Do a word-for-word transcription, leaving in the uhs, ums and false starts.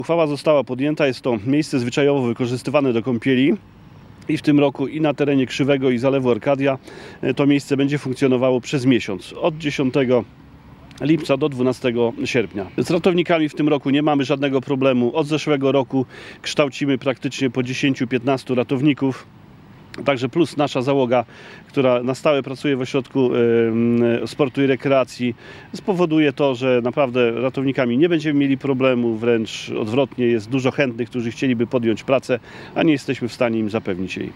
Uchwała została podjęta, jest to miejsce zwyczajowo wykorzystywane do kąpieli. I w tym roku i na terenie Krzywego i Zalewu Arkadia to miejsce będzie funkcjonowało przez miesiąc, od dziesiątego lipca do dwunastego sierpnia. Z ratownikami w tym roku nie mamy żadnego problemu. Od zeszłego roku kształcimy praktycznie po dziesięciu piętnastu ratowników. Także plus nasza załoga, która na stałe pracuje w ośrodku sportu i rekreacji, spowoduje to, że naprawdę ratownikami nie będziemy mieli problemu, wręcz odwrotnie, jest dużo chętnych, którzy chcieliby podjąć pracę, a nie jesteśmy w stanie im zapewnić jej.